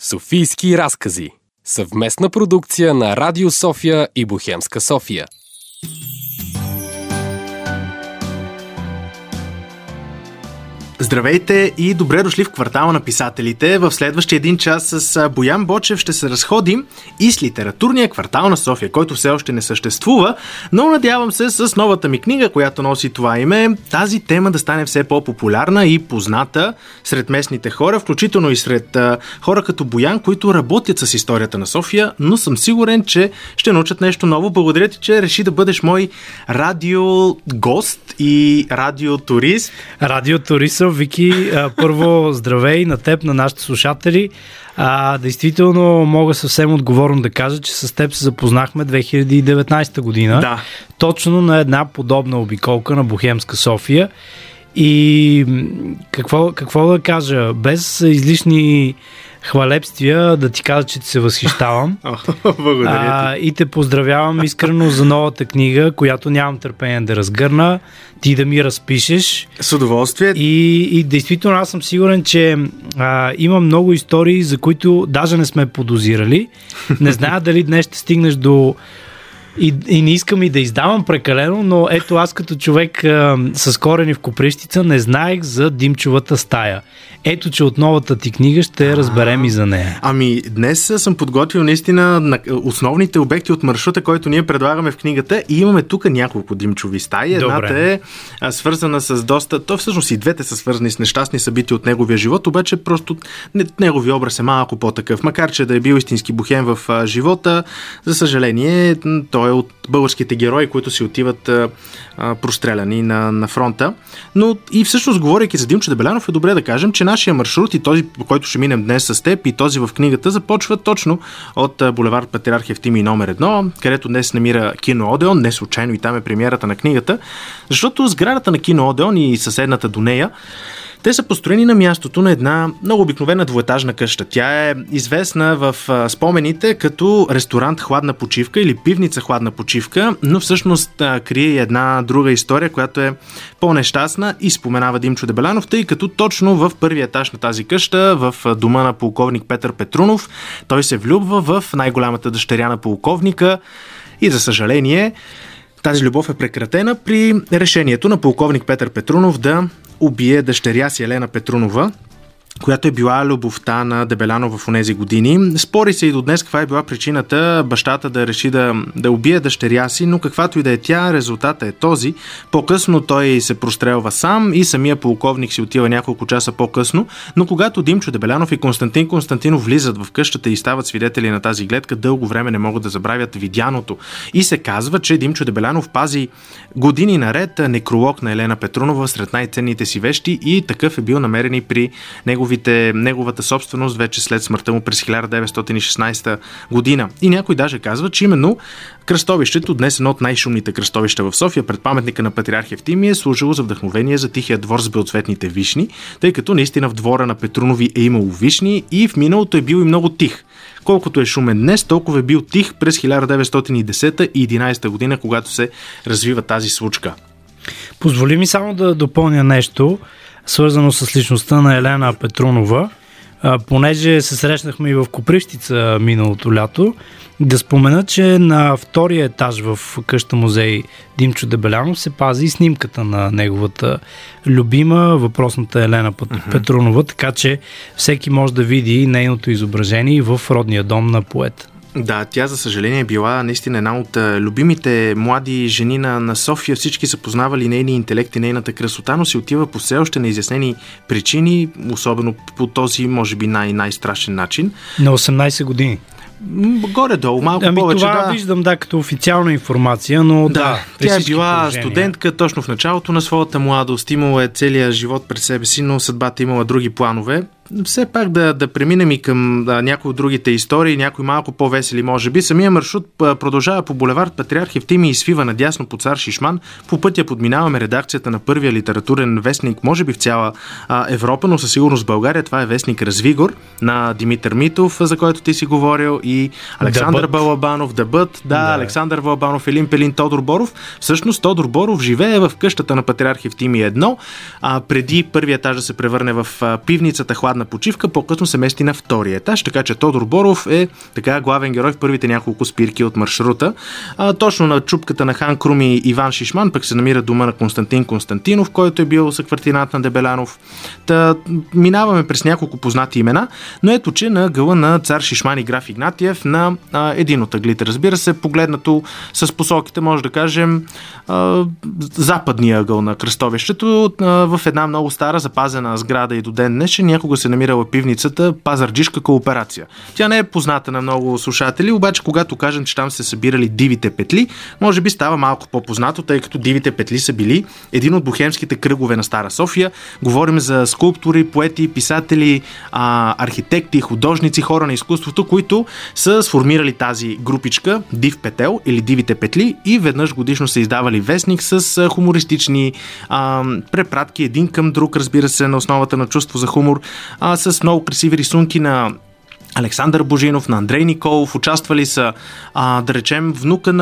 Софийски разкази. Съвместна продукция на Радио София и Бохемска София. Здравейте и добре дошли в квартала на писателите. В следващия един час с Боян Бочев ще се разходим и с литературния квартал на София, който все още не съществува, но надявам се с новата ми книга, която носи това име, тази тема да стане все по-популярна и позната сред местните хора, включително и сред хора като Боян, които работят с историята на София, но съм сигурен, че ще научат нещо ново. Благодаря ти, че реши да бъдеш мой радиогост и радиотурист. Радиотурист, Вики, първо здравей на теб, на нашите слушатели. Действително мога съвсем отговорно да кажа, че с теб се запознахме 2019 година. Да. Точно на една подобна обиколка на Бохемска София. И какво да кажа, без излишни хвалебствия, да ти кажа, че ти се възхищавам. Благодаря ти. И те поздравявам искрено за новата книга, която нямам търпение да разгърна, ти да ми разпишеш. С удоволствие. И действително аз съм сигурен, че има много истории, за които даже не сме подозирали. Не зная дали днес ще стигнеш до... И не искам и да издавам прекалено, но ето аз като човек с корени в Копривщица не знаех за Димчовата стая. Ето, че от новата ти книга ще разберем и за нея. Ами, днес съм подготвил наистина на основните обекти от маршрута, който ние предлагаме в книгата и имаме тук няколко Димчови стаи. Едната е свързана с доста... То всъщност и двете са свързани с нещастни събития от неговия живот, обаче просто неговия образ е малко по-такъв. Макар че да е бил истински бухем в живота, за съжаление, той е от българските герои, които си отиват простреляни на фронта. Но и всъщност, говорейки за Димчо Дебелянов, е добре да кажем, че нашия маршрут и този, по който ще минем днес с теб, и този в книгата, започва точно от булевард Патриарх Евтимий номер 1, където днес намира кино Одеон, не случайно и там е премиерата на книгата, защото сградата на кино Одеон и съседната до нея, те са построени на мястото на една много обикновена двуетажна къща. Тя е известна в спомените като ресторант Хладна почивка или пивница Хладна почивка, но всъщност крие и една друга история, която е по-нещастна и споменава Димчо Дебелянов, тъй като точно в първия етаж на тази къща, в дома на полковник Петър Петрунов, той се влюбва в най-голямата дъщеря на полковника и за съжаление тази любов е прекратена при решението на полковник Петър Петрунов да убие дъщеря си Елена Петрунова, която е била любовта на Дебелянов в онези години. Спори се и до днес каква е била причината бащата да реши да убие дъщеря си, но каквато и да е тя, резултатът е този. По-късно той се прострелва сам и самия полковник си отива няколко часа по-късно, но когато Димчо Дебелянов и Константин Константинов влизат в къщата и стават свидетели на тази гледка, дълго време не могат да забравят видяното. И се казва, че Димчо Дебелянов пази години наред некролог на Елена Петрунова сред най-ценните си вещи и такъв е бил намерен и при неговата собственост вече след смъртта му през 1916 година. И някой даже казва, че именно кръстовището, днес едно от най-шумните кръстовища в София, пред паметника на Патриарх Евтимий, е служило за вдъхновение за тихия двор с белоцветните вишни, тъй като наистина в двора на Петрунови е имало вишни и в миналото е бил и много тих. Колкото е шумен днес, толкова е бил тих през 1910 и 11 година, когато се развива тази случка. Позволи ми само да допълня нещо, свързано с личността на Елена Петрунова, понеже се срещнахме и в Копривщица миналото лято, да спомена, че на втория етаж в къща музей Димчо Дебелянов се пази и снимката на неговата любима, въпросната Елена Петрунова, така че всеки може да види нейното изображение в родния дом на поета. Да, тя за съжаление е била наистина една от любимите млади жени на София. Всички са познавали нейния интелект и нейната красота, но си отива по все още неизяснени причини, особено по този, може би, най-страшен начин. На 18 години. Горе-долу, малко повече. Това виждам, като официална информация, но тя е била студентка точно в началото на своята младост, имала е целия живот пред себе си, но съдбата имала други планове. Все пак да преминем и към някои от другите истории, някои малко по-весели може би. Самия маршрут продължава по булевард Патриарх Евтимий и свива надясно по Цар Шишман. По пътя подминаваме редакцията на първия литературен вестник, може би в цяла Европа, но със сигурност в България. Това е вестник Развигор на Димитър Митов, за който ти си говорил, и Александър Балабанов, Александър Балабанов, Елин Пелин, Тодор Боров. Всъщност Тодор Боров живее в къщата на Патриарх Евтимий 1, преди първият етаж да се превърне в пивницата Хладна хладна почивка, по-късно се мести на втория етаж, така че Тодор Боров е така главен герой в първите няколко спирки от маршрута. Точно на чупката на Хан Крум и Иван Шишман пък се намира дома на Константин Константинов, който е бил съквартирант на Дебелянов. Минаваме през няколко познати имена, но ето, че на гъла на цар Шишман и граф Игнатиев на един от ъглите, разбира се, погледнато с посоките, може да кажем, западния ъгъл на кръстовището, в една много стара запазена сграда и до ден днешен някога се намирала пивницата Пазарджишка кооперация. Тя не е позната на много слушатели, обаче когато кажем, че там се събирали дивите петли, може би става малко по-познато, тъй като дивите петли са били един от бохемските кръгове на Стара София. Говорим за скулптори, поети, писатели, архитекти, художници, хора на изкуството, които са сформирали тази групичка Див петел или Дивите петли и веднъж годишно са издавали вестник с хумористични препратки един към друг, разбира се, на основата на чувство за хумор, с много красиви рисунки на Александър Божинов, на Андрей Николов. Участвали са, да речем,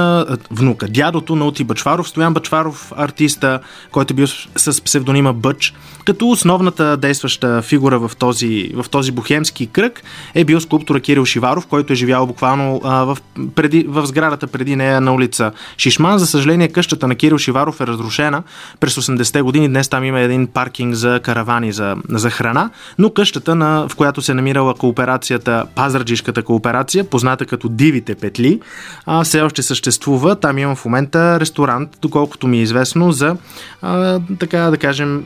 дядото на Оти Бъчваров, Стоян Бъчваров, артиста, който бил с псевдонима Бъч. Като основната действаща фигура в този бохемски кръг е бил скулптора Кирил Шиваров, който е живял буквално в сградата преди нея на улица Шишман. За съжаление, къщата на Кирил Шиваров е разрушена през 80-те години. Днес там има един паркинг за каравани за храна, но къщата, в която се намирала кооперацията, Пазарджишката кооперация, позната като Дивите петли, все още съществува. Там има в момента ресторант, доколкото ми е известно, за така да кажем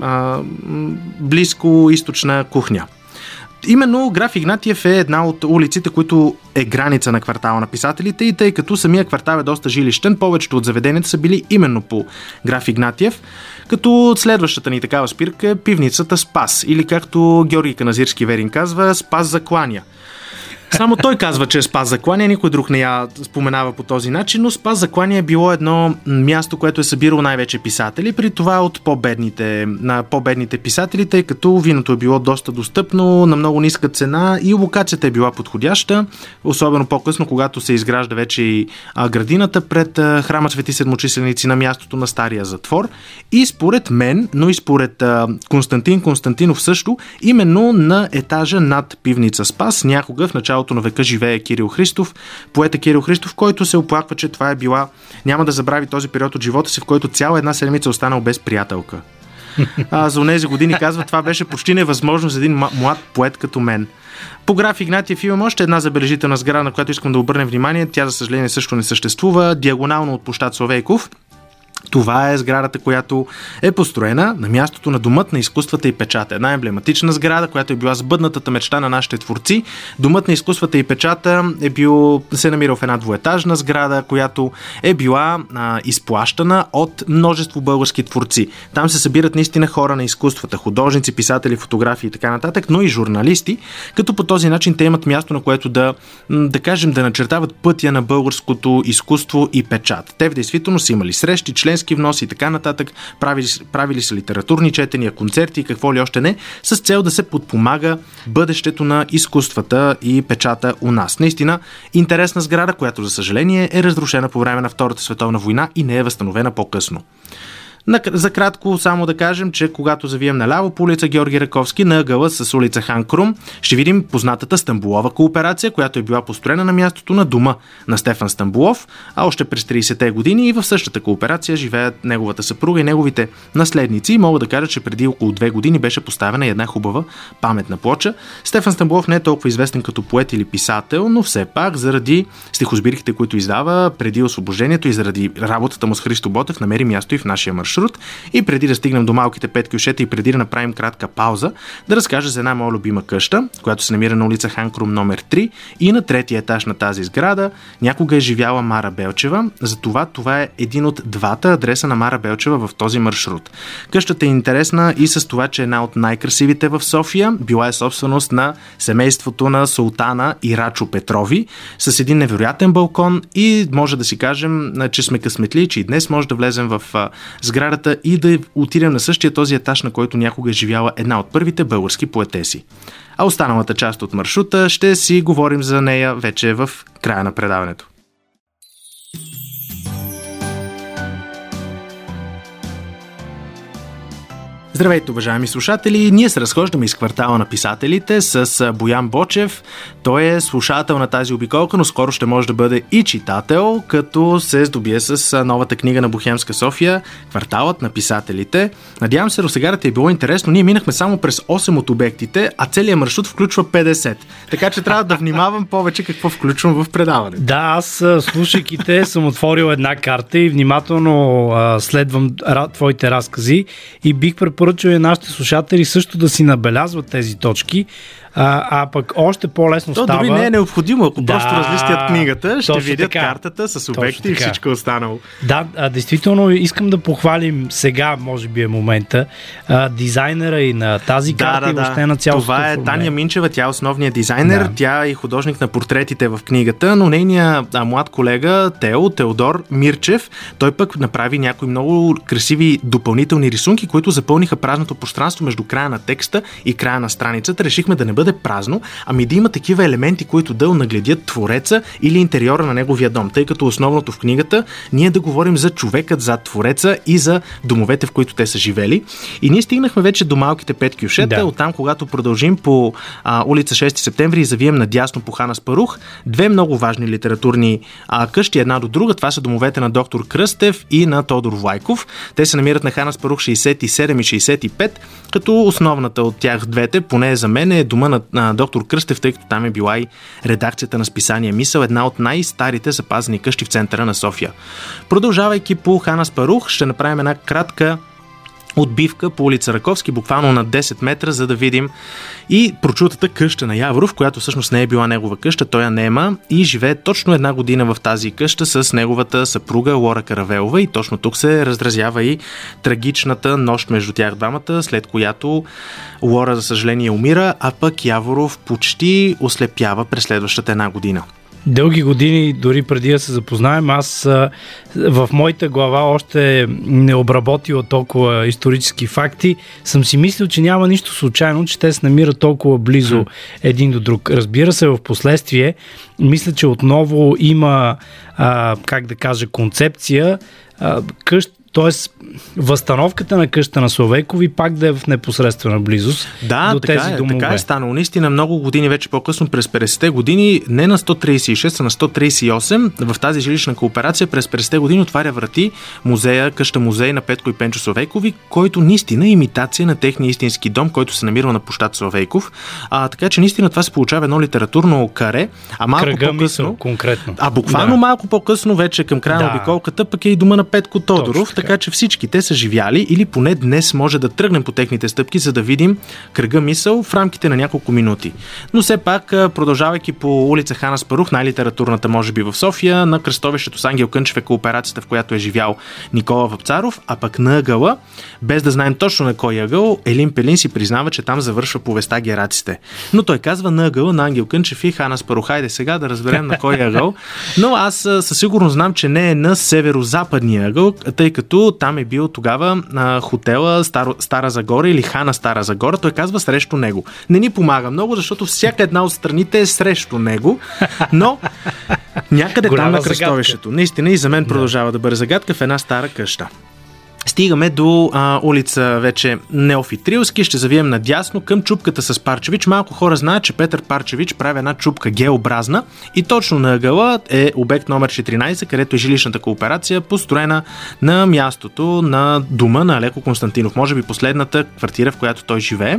близко източна кухня. Именно граф Игнатиев е една от улиците, които е граница на квартала на писателите и тъй като самия квартал е доста жилищен, повечето от заведенията са били именно по граф Игнатиев, като следващата ни такава спирка е пивницата Спас или както Георги Каназирски Верин казва, Спас закланя. Само той казва, че е Спас закланя, никой друг не я споменава по този начин, но Спас закланя е било едно място, което е събирало най-вече писатели, при това от по-бедните писатели, тъй като виното е било доста достъпно, на много ниска цена и локацията е била подходяща, особено по-късно, когато се изгражда вече и градината пред храма Свети Седмочисленици на мястото на стария затвор. И според мен, но и според Константин Константинов също, именно на етажа над пивница Спас, някога в началото на века живее Кирил Христов, поета Кирил Христов, който се оплаква, че това е била, няма да забрави този период от живота си, в който цяла една седмица останал без приятелка. За онези години казва, това беше почти невъзможно за един млад поет като мен. По граф Игнатиев имам още една забележителна сграда, на която искам да обърнем внимание. Тя, за съжаление, също не съществува. Диагонално от площад Славейков. Това е сградата, която е построена на мястото на Домът на изкуствата и печата. Една емблематична сграда, която е била сбъднатата мечта на нашите творци. Домът на изкуствата и печата се намира в една двуетажна сграда, която е била изплащана от множество български творци. Там се събират наистина хора на изкуствата, художници, писатели, фотографии и така нататък, но и журналисти, като по този начин те имат място, на което да начертават пътя на българското изкуство и печат. Те в действителност са имали срещи, членски внос и така нататък, правили са литературни четения, концерти и какво ли още не, с цел да се подпомага бъдещето на изкуствата и печата у нас. Наистина интересна сграда, която за съжаление е разрушена по време на Втората световна война и не е възстановена по-късно. За кратко само да кажем, че когато завием наляво по улица Георги Раковски на ъгъла с улица Хан Крум, ще видим познатата Стамбулова кооперация, която е била построена на мястото на дома на Стефан Стамбулов, а още през 30-те години и в същата кооперация живеят неговата съпруга и неговите наследници. И мога да кажа, че преди около 2 години беше поставена една хубава паметна плоча. Стефан Стамбулов не е толкова известен като поет или писател, но все пак заради стихосбирките, които издава преди освобождението и заради работата му с Христо Ботев, намери място и в нашия маршрут. И преди да стигнем до малките 5 кюшета и преди да направим кратка пауза, да разкажа за една моя любима къща, която се намира на улица Хан Крум номер 3 и на 3-ти етаж на тази сграда някога е живяла Мара Белчева. Затова това е един от двата адреса на Мара Белчева в този маршрут. Къщата е интересна и с това, че е една от най-красивите в София. Била е собственост на семейството на султана и Рачо Петрови с един невероятен балкон и може да си кажем, че сме късметли, че и днес може да влезем в сградата и да отидем на същия този етаж, на който някога е живяла една от първите български поетеси. А останалата част от маршрута ще си говорим за нея вече в края на предаването. Здравейте, уважаеми слушатели! Ние се разхождаме из квартала на писателите с Боян Бочев. Той е слушател на тази обиколка, но скоро ще може да бъде и читател, като се здобие с новата книга на Бухемска София "Кварталът на писателите". Надявам се, до сега ти е било интересно. Ние минахме само през 8 от обектите, а целият маршрут включва 50. Така че трябва да внимавам повече какво включвам в предаването. Да, аз слушайки те съм отворил една карта и внимателно следвам твоите разкази и бих препоръчал и нашите слушатели също да си набелязват тези точки, а пък още по-лесно става. Дори не е необходимо, ако просто разлистят книгата, ще видят така. Картата с обекти и всичко останало. Да, действително искам да похвалим сега, може би е момента, дизайнера и на тази карта и въобще на цялото. Това е Таня Минчева, тя е основният дизайнер, тя е и художник на портретите в книгата, но нейният млад колега Теодор Мирчев, той пък направи някои много красиви допълнителни рисунки, които запълниха празното пространство между края на текста и края на страницата. Решихме да не бъде празно, ами да има такива елементи, които да нагледят твореца или интериора на неговия дом, тъй като основното в книгата ние да говорим за човекът зад твореца и за домовете, в които те са живели. И ние стигнахме вече до малките 5 кюшета, оттам когато продължим по улица 6 септември и завием надясно по Хан Аспарух, две много важни литературни къщи една до друга. Това са домовете на доктор Кръстев и на Тодор Влайков. Те се намират на Хан Аспарух 67 и 65, като основната от тях двете, поне за мен, е дома на доктор Кръстев, тъй като там е била и редакцията на списание Мисъл, една от най-старите запазени къщи в центъра на София. Продължавайки по Хан Аспарух, ще направим една кратка отбивка по улица Раковски, буквално на 10 метра, за да видим и прочутата къща на Яворов, която всъщност не е била негова къща, той я нема и живее точно една година в тази къща с неговата съпруга Лора Каравелова и точно тук се разразява и трагичната нощ между тях двамата, след която Лора, за съжаление, умира, а пък Яворов почти ослепява през следващата една година. Дълги години, дори преди да се запознаем, аз в моята глава още не обработила толкова исторически факти, съм си мислил, че няма нищо случайно, че те се намират толкова близо един до друг. Разбира се, в последствие, мисля, че отново има, концепция, т.е. възстановката на къща на Славейкови пак да е в непосредствена близост до тези домове. Така е станало. Наистина много години вече по-късно, през 50-те години, не на 136, а на 138, в тази жилищна кооперация през 50-те години отваря врати къща-музей на Петко и Пенчо Славейкови, който наистина е имитация на техния истински дом, който се намира на площад Славейков. Така че наистина това се получава едно литературно каре, а малко по-късно, конкретно. Буквално малко по-късно, вече към края на обиколката, пък е и дома на Петко Тодоров, така че всички те са живяли или поне днес може да тръгнем по техните стъпки, за да видим кръга Мисъл в рамките на няколко минути. Но все пак, продължавайки по улица Хан Аспарух, най-литературната може би в София, на кръстовището с Ангел Кънчев е кооперацията, в която е живял Никола Вапцаров, а пък на ъгъла, без да знаем точно на кой ъгъл, Елин Пелин си признава, че там завършва повестта Гераците. Но той казва на ъгъла на Ангел Кънчев и Хан Аспарух. Хайде сега да разберем на кой ъгъл. Но аз със сигурност знам, че не е на северо-западния ъгъл, тъй като там е бил тогава хотела Стара Загора или Хана Стара Загора. Той казва срещу него. Не ни помага много, защото всяка една от страните е срещу него, но някъде там на кръстовището. Наистина и за мен продължава да бъде загадка в една стара къща. Стигаме до улица вече Неофит Рилски, ще завием надясно към чупката с Парчевич. Малко хора знаят, че Петър Парчевич прави една чупка Г-образна и точно на ъгъла е обект номер 14, където е жилищната кооперация, построена на мястото на дома на Алеко Константинов. Може би последната квартира, в която той живее.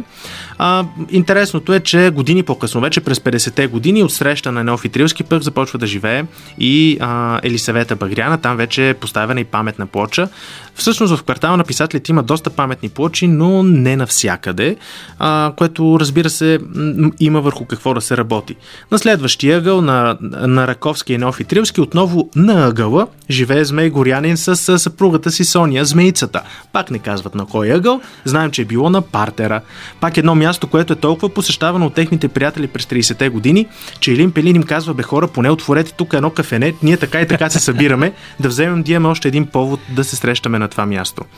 Интересното е, че години по-късно, вече през 50-те години, от среща на Неофит Рилски пък започва да живее и Елисавета Багряна. Там вече е поставена и паметна плоча. Всъщност в квартала на писателите има доста паметни плочи, но не навсякъде, което, разбира се, има върху какво да се работи. На следващия ъгъл на Раковски и Неофит Рилски, отново на ъгъла, живее Змей Горянин с съпругата си Соня, Змеицата. Пак не казват на кой ъгъл, знаем, че е било на партера. Пак едно място, което е толкова посещавано от техните приятели през 30-те години, че Елин Пелин им казва: бе хора, поне отворете тук едно кафене, ние така и така се събираме, да вземем да имаме още един повод да се срещаме на това място.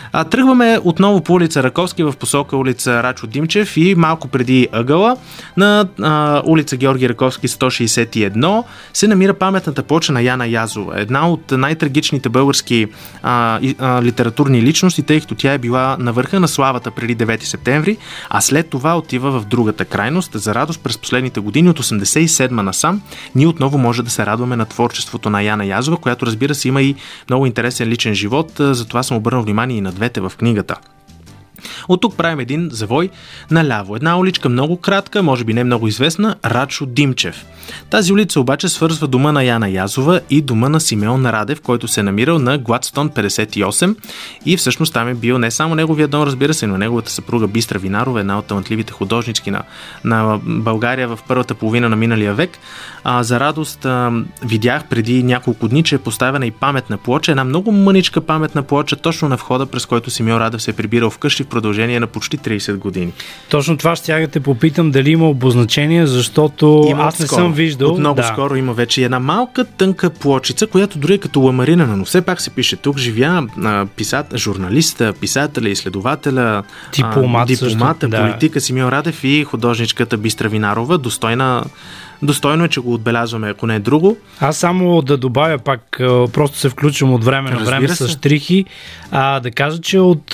Тръгваме отново по улица Раковски в посока улица Рачо Димчев и малко преди ъгъла на улица Георги Раковски 161 се намира паметната плоча на Яна Язова. Една от най-трагичните български литературни личности, тъй като тя е била на върха на славата преди 9 септември, а след това отива в другата крайност. За радост през последните години от 87 насам ние отново може да се радваме на творчеството на Яна Язова, която разбира се има и много интересен личен живот, затова съм обърнал внимание и на двете в книгата. От тук правим един завой наляво. Една уличка много кратка, може би не много известна, Рачо Димчев. Тази улица обаче свързва дома на Яна Язова и дома на Симеон Радев, който се е намирал на Гладстон 58 и всъщност там е бил не само неговия дом, разбира се, но неговата съпруга Бистра Винарова, една от талантливите художнички на България в първата половина на миналия век. За радост видях преди няколко дни, че е поставена и паметна плоча, една много мъничка паметна плоча точно на входа, през който Симеон Радев се е прибирал вкъщи в продължение на почти 30 години. Точно това ще те попитам дали има обозначение, защото аз не съм виждал. От много скоро има вече една малка тънка плочица, която дори е като ламаринена, но все пак се пише тук живя журналиста, писателя, изследователя, дипломата, политика Симеон Радев и художничката Бистра Винарова. Достойно е, че го отбелязваме, ако не е друго. Аз само да добавя пак, просто се включвам от време на време с щрихи, да кажа, че от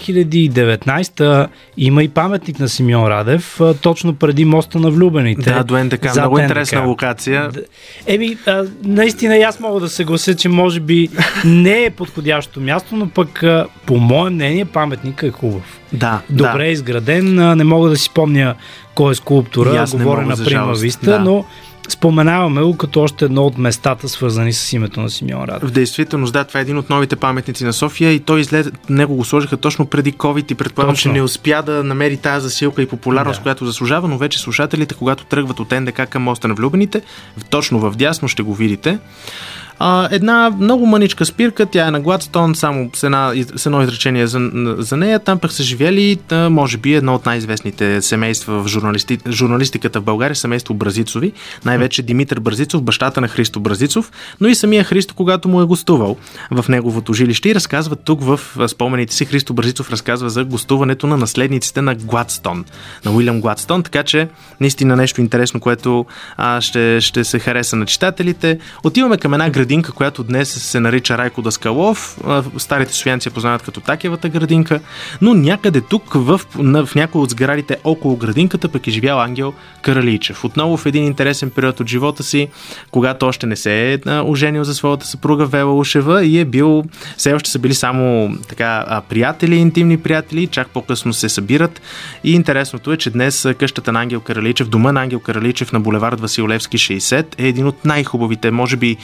2019 има и паметник на Симеон Радев, точно преди моста на влюбените. Да, до НДК, много интересна локация. Наистина аз мога да съглася, че може би не е подходящото място, но пък по мое мнение паметникът е хубав. Добре изграден, не мога да си спомня кой е скулптура, говоря на Прима Виста, но споменаваме го като още едно от местата, свързани с името на Симеон Радев. В действителност, това е един от новите паметници на София и той него го сложиха точно преди COVID и предполагам, че не успя да намери тази засилка и популярност, която заслужава, но вече слушателите, когато тръгват от НДК към моста на влюбените, точно в дясно ще го видите. Една много мъничка спирка, тя е на Гладстон, само с едно изречение за нея. Там пък са живели, може би, едно от най-известните семейства в журналистиката в България, семейство Бразицови. Най-вече Димитър Бразицов, бащата на Христо Бразицов, но и самия Христо, когато му е гостувал в неговото жилище. И разказва тук в спомените си, Христо Бразицов разказва за гостуването на наследниците на Гладстон, на Уилям Гладстон, така че наистина нещо интересно, което ще се хареса на читателите. Отиваме към една градинка, която днес се нарича Райко Даскалов. Старите софиянци я познават като Такевата градинка, но някъде тук в някои от сградите около градинката пък е живял Ангел Каралийчев. Отново в един интересен период от живота си, когато още не се е оженил за своята съпруга Вела Ушева и е бил, все още са били само приятели, интимни приятели, чак по-късно се събират. И интересното е, че днес къщата на Ангел Каралийчев, дома на Ангел Каралийчев на булевард Васил Левски 60 е един от най-хубавите, може би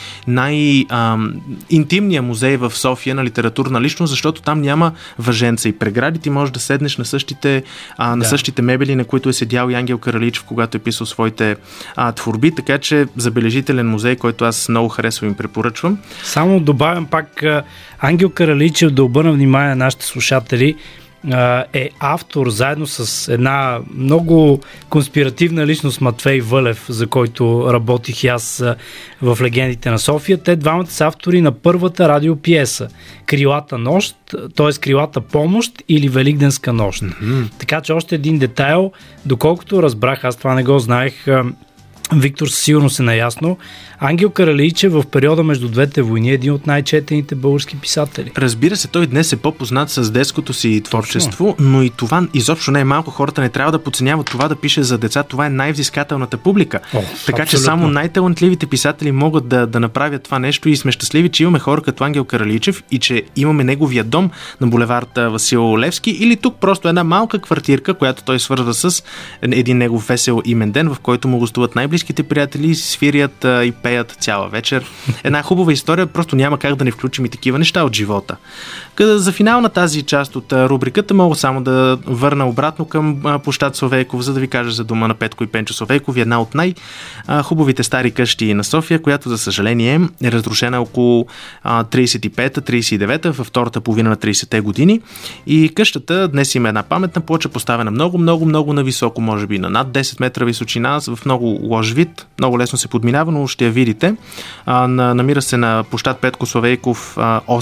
интимния музей в София на литературна личност, защото там няма въженца и прегради. Ти можеш да седнеш на същите мебели, на които е седял и Ангел Каралийчев, когато е писал своите творби, така че забележителен музей, който аз много харесвам и препоръчвам. Само добавям пак Ангел Каралийчев, да обърна внимание на нашите слушатели, е автор заедно с една много конспиративна личност Матвей Вълев, за който работих и аз в Легендите на София. Те двамата са автори на първата радиопиеса Крилата нощ, т.е. Крилата помощ или Великденска нощ. Така че още един детайл, доколкото разбрах, аз това не го знаех, Виктор със сигурност е наясно, Ангел Каралийчев в периода между двете войни е един от най-четените български писатели. Разбира се, той днес е по-познат с детското си творчество, но и това изобщо не е малко. Хората не трябва да подценяват това да пише за деца. Това е най-взискателната публика. Така че само най-талантливите писатели могат да направят това нещо и сме щастливи, че имаме хора като Ангел Каралийчев и че имаме неговия дом на булевард Васил Левски или тук просто една малка квартирка, която той свързва с един негов весел имен ден, в който му гостуват най-близките приятели, свирят и пеят цяла вечер. Една хубава история, просто няма как да не включим и такива неща от живота. За финал на тази част от рубриката мога само да върна обратно към площад Славейков, за да ви кажа за дома на Петко и Пенчо Славейков, една от най-хубавите стари къщи на София, която за съжаление е разрушена около 35-39 във втората половина на 30-те години. И къщата днес има една паметна плоча, поставена много нависоко, може би на над 10 метра височина, в много лош вид, много лесно се подминава, но ще я видите. Намира се на площад Петко Славейков 8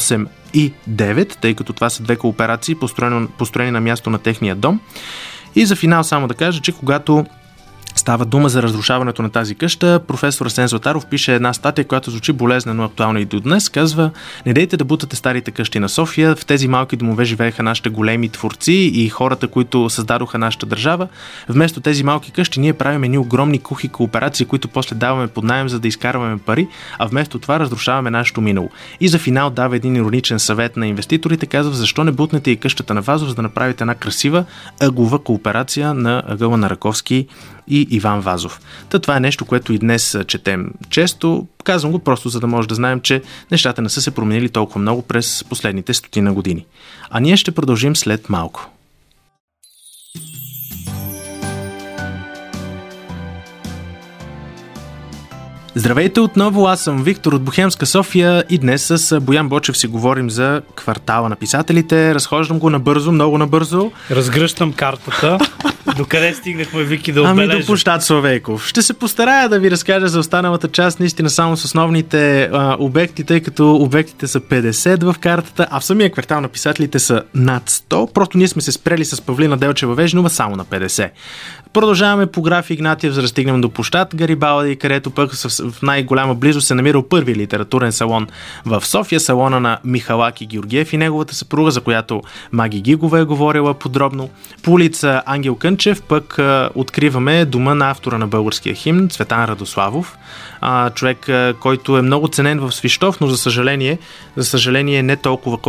9, тъй като това са две кооперации, построени на място на техния дом. И за финал само да кажа, че когато става дума за разрушаването на тази къща, професор Асен Златаров пише една статия, която звучи болезнено актуална и до днес. Казва: не дейте да бутате старите къщи на София. В тези малки домове живееха нашите големи творци и хората, които създадоха нашата държава. Вместо тези малки къщи ние правим едни огромни кухи кооперации, които после даваме под наем, за да изкарваме пари, а вместо това разрушаваме нашето минало. И за финал дава един ироничен съвет на инвеститорите. Казва: защо не бутнете и къщата на Вазов, за да направите една красива ъглова кооперация на ъгъла на Раковски и Иван Вазов. Това е нещо, което и днес четем често. Казвам го просто, за да може да знаем, че нещата не са се променили толкова много през последните 100 години. А ние ще продължим след малко. Здравейте отново, аз съм Виктор от Бухемска София и днес с Боян Бочев си говорим за квартала на писателите. Разхождам го набързо, много набързо. Разгръщам картата. Докъде стигнахме, Вики, да отбележим? Ами до площад Славейков. Ще се постарая да ви разкажа за останалата част, наистина само с основните обекти, тъй като обектите са 50 в картата, а в самия квартал на писателите са над 100. Просто ние сме се спрели с Павлина Делчева Вежнова само на 50. Продължаваме по граф Игнатиев, за да стигнем до площад Гарибалди, където пък в най-голяма близост се намирал първи литературен салон в София, салона на Михалаки Георгиев и неговата съпруга, за която Маги Гигова е говорила подробно. По улица Ангел Кънчев пък откриваме дома на автора на българския химн Цветан Радославов, човек, който е много ценен в Свищов, но за съжаление не толкова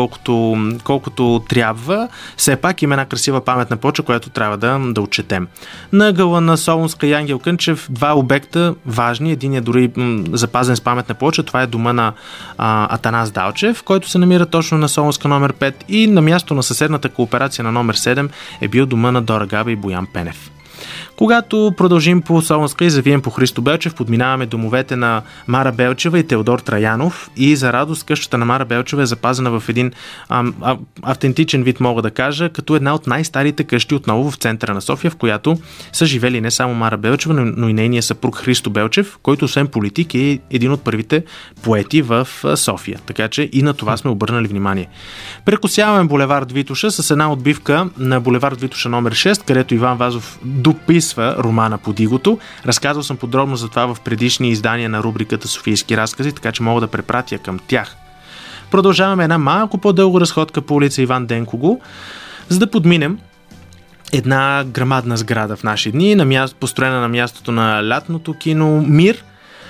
колкото трябва. Все пак има една красива паметна плоча, която трябва да отчетем. На ъгъла на Солунска и Ангел Кънчев два обекта важни, един е дори запазен с паметна плоча, това е дома на Атанас Далчев, който се намира точно на Солунска номер 5 и на място на съседната кооперация на номер 7 е бил дома на Дора Габа и Боян Пенев. Когато продължим по Солунска и завием по Христо Белчев, подминаваме домовете на Мара Белчева и Теодор Траянов и за радост къщата на Мара Белчева е запазена в един автентичен вид, мога да кажа, като една от най-старите къщи отново в центъра на София, в която са живели не само Мара Белчева, но и нейния съпруг Христо Белчев, който освен политик е един от първите поети в София. Така че и на това сме обърнали внимание. Прекосяваме булевард Витоша с една отбивка на булевард Витоша номер 6, където Иван Вазов дописва романа Под игото. Разказвал съм подробно за това в предишни издания на рубриката Софийски разкази, така че мога да препратя към тях. Продължаваме една малко по-дълга разходка по улица Иван Денкого, за да подминем една грамадна сграда в наши дни, построена на мястото на лятното кино Мир,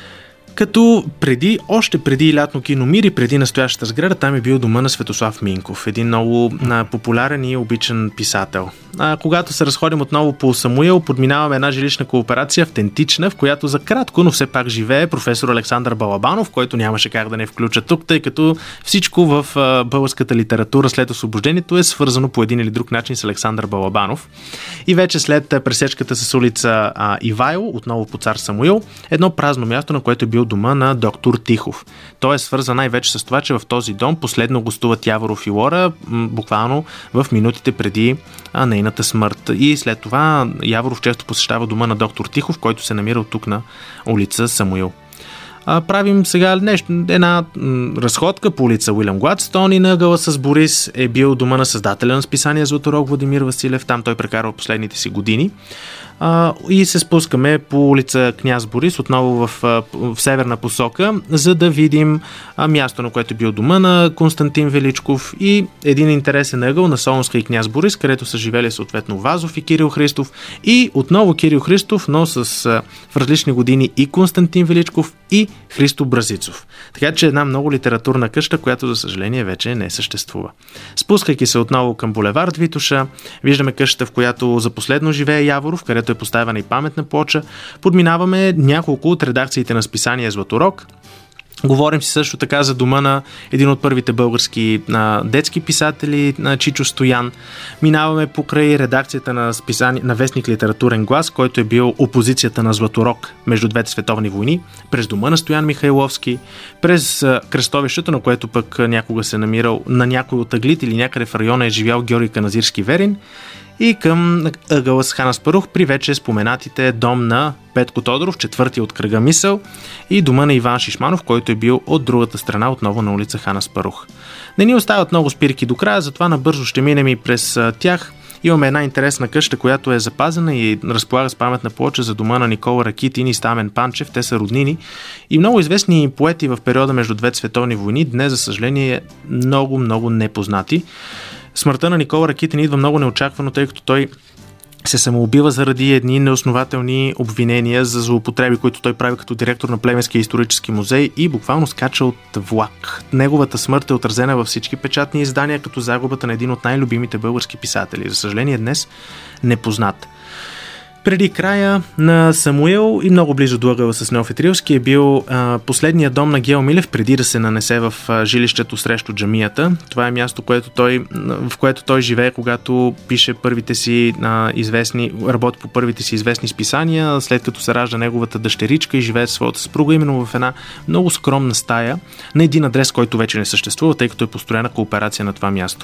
като още преди лятно кино Мир и преди настоящата сграда, там е бил дома на Светослав Минков, един много популярен и обичан писател. Когато се разходим отново по Самуил, подминаваме една жилищна кооперация, автентична, в която за кратко, но все пак живее професор Александър Балабанов, който нямаше как да не включа тук, тъй като всичко в българската литература след освобождението е свързано по един или друг начин с Александър Балабанов. И вече след пресечката с улица Ивайло, отново по Цар Самуил, едно празно място, на което е бил дома на доктор Тихов. Той е свързан най-вече с това, че в този дом последно гостуват Яворов и Лора, буквално в минутите преди нейната смърт. И след това Яворов често посещава дома на доктор Тихов, който се намира тук на улица Самуил. Правим сега една разходка по улица Уилям Гладстон и на ъгъла с Борис е бил дома на създателя на списание Златорог Владимир Василев. Там той прекарва последните си години. И се спускаме по улица Княз Борис, отново в северна посока, за да видим място, на което е бил дома на Константин Величков и един интересен ъгъл на Солунска и Княз Борис, където са живели съответно Вазов и Кирил Христов и отново Кирил Христов, но в различни години и Константин Величков и Христо Бразицов. Така че една много литературна къща, която за съжаление вече не съществува. Спускайки се отново към булевард Витоша, виждаме къщата, в която за последно живее Яворов, където е поставена и паметна плоча. Подминаваме няколко от редакциите на списание Златорог. Говорим си също така за дома на един от първите български детски писатели, на Чичо Стоян. Минаваме покрай редакцията на вестник Литературен глас, който е бил опозицията на Златорог между двете световни войни, през дома на Стоян Михайловски, през кръстовището, на което пък някога се намирал на някой от ъглите или някъде в района е живял Георги Каназирски Верин. и към ъгъла с хан Аспарух при вече споменатите дом на Петко Тодоров, четвъртия от кръга Мисъл, и дома на Иван Шишманов, който е бил от другата страна, отново на улица Хан Аспарух. Не ни остават много спирки до края, затова набързо ще минем и през тях. Имаме една интересна къща, която е запазена и разполага с паметна плоча за дома на Никола Ракитин и Стамен Панчев. Те са роднини и много известни поети в периода между двете световни войни, днес, за съжаление, много непознати. Смъртта на Никола Ракитин идва много неочаквано, тъй като той се самоубива заради едни неоснователни обвинения за злоупотреби, които той прави като директор на Плевенския исторически музей, и буквално скача от влак. Неговата смърт е отразена във всички печатни издания като загубата на един от най-любимите български писатели. За съжаление, днес непознат. Преди края на Самуил и много близо до ъгъла с Неофит Рилски е бил последният дом на Гео Милев, преди да се нанесе в жилището срещу джамията. Това е място, в което той живее, когато пише първите си работи по първите си известни списания, след като се ражда неговата дъщеричка и живее със своята съпруга, именно в една много скромна стая на един адрес, който вече не съществува, тъй като е построена кооперация на това място.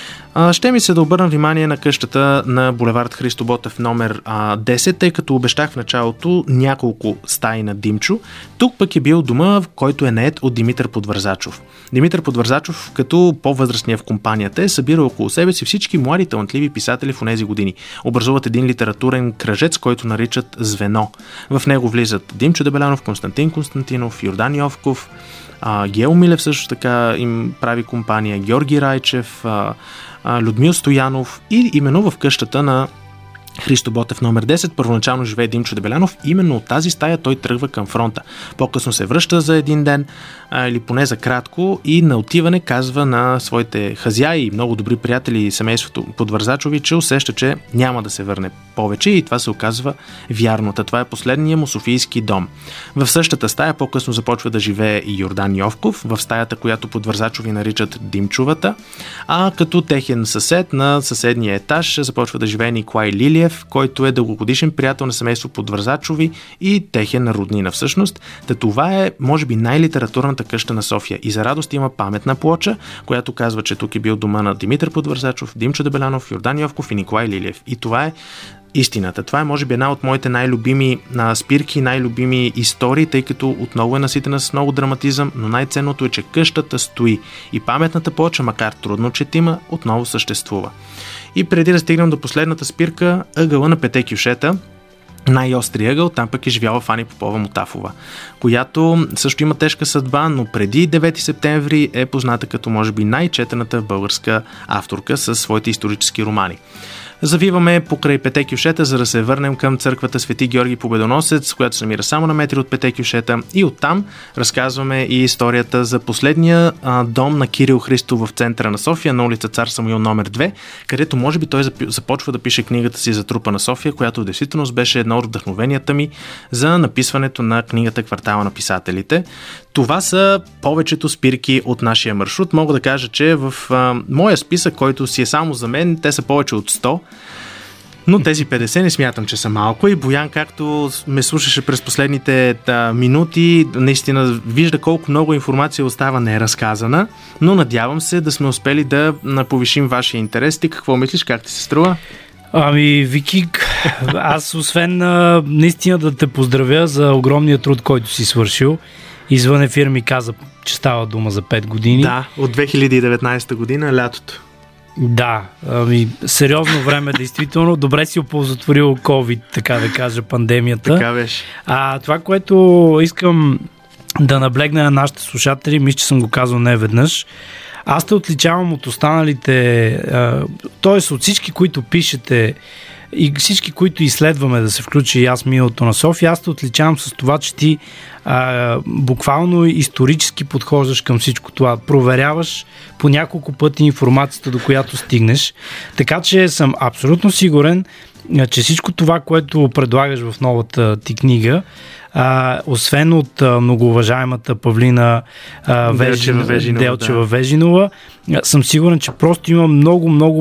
Ще ми се да обърна внимание на къщата на булевард Христо Ботев номер 10, тъй като обещах в началото няколко стаи на Димчо. Тук пък е бил дома, в който е нает от Димитър Подвързачов. Димитър Подвързачов, като по-възрастния в компанията, е събирал около себе си всички млади талантливи писатели в онези години. Образуват един литературен кръжец, който наричат Звено. В него влизат Димчо Дебелянов, Константин Константинов, Йордан Йовков, Гео Милев също така им прави компания, Георги Райчев, Людмил Стоянов, и именно в къщата на Христо Ботев номер 10 първоначално живее Димчо Дебелянов. Именно от тази стая той тръгва към фронта. По-късно се връща за един ден или поне за кратко и на отиване казва на своите хазяи и много добри приятели и семейството Подвързачови, че усеща, че няма да се върне повече, и това се оказва вярно. Това е последния му софийски дом. В същата стая по-късно започва да живее и Йордан Йовков, в стаята, която Подвързачови наричат Димчовата, а като техен съсед на съседния етаж започва да живее Николай Лилиев, който е дългогодишен приятел на семейство Подвързачови и техен роднина всъщност. Това е, може би, най-литературната къща на София. И за радост има паметна плоча, която казва, че тук е бил дома на Димитър Подвързачов, Димчо Дебелянов, Йордан Йовков и Николай Лилиев. И това е истината. Това е, може би, една от моите най-любими спирки, най-любими истории, тъй като отново е наситена с много драматизъм, но най-ценното е, че къщата стои и паметната плоча, макар трудно четима, отново съществува. И преди да стигнем до последната спирка, ъгъла на Пете кюшета, най-остри ъгъл, там пък е живяла Фани Попова-Мотафова, която също има тежка съдба, но преди 9 септември е позната като, може би, най-четената българска авторка със своите исторически романи. Завиваме покрай Пете кюшета, за да се върнем към църквата Свети Георги Победоносец, която се намира само на метри от Пете кюшета, и оттам разказваме и историята за последния дом на Кирил Христов в центъра на София, на улица Цар Самуил номер 2, където може би той започва да пише книгата си за трупа на София, която в действителност беше едно от вдъхновенията ми за написването на книгата Квартала на писателите. Това са повечето спирки от нашия маршрут. Мога да кажа, че в моя списък, който си е само за мен, те са повече от 100, но тези 50 не смятам, че са малко. И Боян, както ме слушаше през последните минути, наистина вижда колко много информация остава неразказана, но надявам се да сме успели да повишим вашия интерес. Ти какво мислиш, как ти се струва? Вики, аз освен наистина да те поздравя за огромния труд, който си свършил, извън ефир ми каза, че става дума за 5 години. Да, от 2019 година, лятото. Да, сериозно време, действително. Добре си оползотворил COVID, така да кажа, пандемията. Така беше. А това, което искам да наблегна на нашите слушатели, мисля, че съм го казал не веднъж, аз те отличавам от останалите, т.е. от всички, които пишете и всички, които изследваме да се включи и аз миналото на София, аз те отличавам с това, че ти буквално исторически подхождаш към всичко това. Проверяваш по няколко пъти информацията, до която стигнеш. Така че съм абсолютно сигурен, че всичко това, което предлагаш в новата ти книга, освен от многоуважаемата Павлина Делчева Вежинова, съм сигурен, че просто има много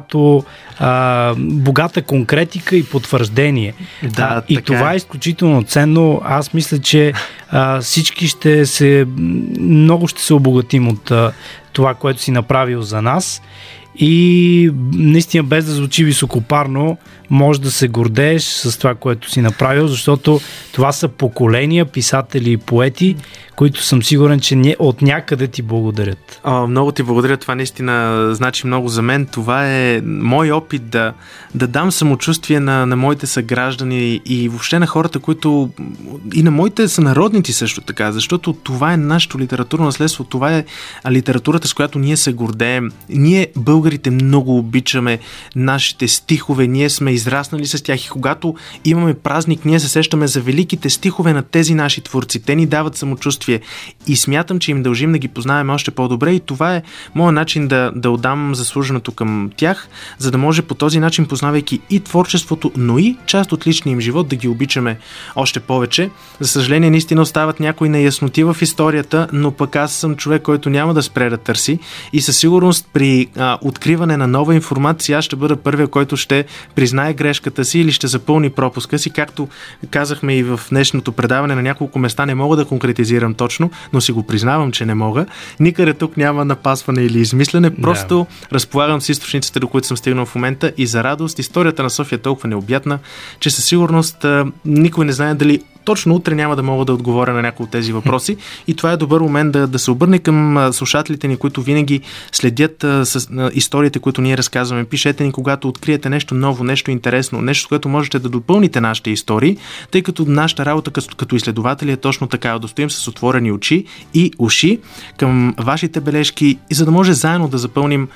богата конкретика и потвърждение. Да, и това е изключително ценно. Аз мисля, че всички много ще се обогатим от това, което си направил за нас. и наистина без да звучи високопарно, може да се гордееш с това, което си направил, защото това са поколения писатели и поети, които съм сигурен, че от някъде ти благодарят. Много ти благодаря, това наистина значи много за мен. Това е мой опит да дам самочувствие на моите съграждани и въобще на хората, които и на моите сънародници също така, защото това е нашето литературно наследство, това е литературата, с която ние се гордеем. Ние, българите, много обичаме нашите стихове, ние сме израснали с тях и когато имаме празник, ние се сещаме за великите стихове на тези наши творци. Те ни дават самочувствие и смятам, че им дължим да ги познаваме още по-добре и това е моят начин да отдам заслуженото към тях, за да може по този начин, познавайки и творчеството, но и част от личния им живот, да ги обичаме още повече. За съжаление, наистина остават някои неясноти в историята, но пък аз съм човек, който няма да спре да търси и със сигурност при откриване на нова информация аз ще бъда първия, който ще признае грешката си или ще запълни пропуска си, както казахме и в днешното предаване, на няколко места не мога да конкретизирам точно, но си го признавам, че не мога. Никъде тук няма напасване или измислене, просто разполагам с източниците, до които съм стигнал в момента и за радост историята на София е толкова необятна, че със сигурност никой не знае дали точно утре няма да мога да отговоря на някои от тези въпроси и това е добър момент да се обърне към слушателите ни, които винаги следят с историите, които ние разказваме. Пишете ни, когато откриете нещо ново, нещо интересно, нещо, което можете да допълните нашите истории, тъй като нашата работа като изследователи е точно така, да стоим с отворени очи и уши към вашите бележки и за да може заедно да запълним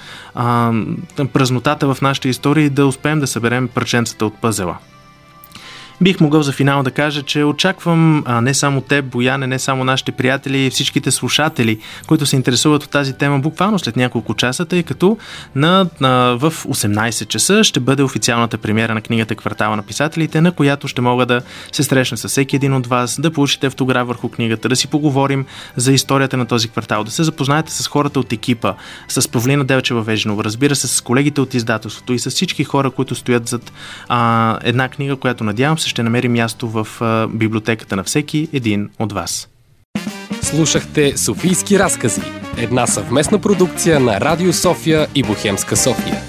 празнотата в нашата история и да успеем да съберем парченцата от пъзела. Бих могъл за финал да кажа, че очаквам не само теб, Бояне, не само нашите приятели и всичките слушатели, които се интересуват от тази тема буквално след няколко часа, тъй като в 18 часа ще бъде официалната премиера на книгата Квартала на писателите, на която ще мога да се срещна с всеки един от вас, да получите автограф върху книгата, да си поговорим за историята на този квартал, да се запознаете с хората от екипа, с Павлина Делчева-Вежинова, разбира се, с колегите от издателството и с всички хора, които стоят зад една книга, която надявам се ще намери място в библиотеката на всеки един от вас. Слушахте Софийски разкази, една съвместна продукция на Радио София и Бухемска София.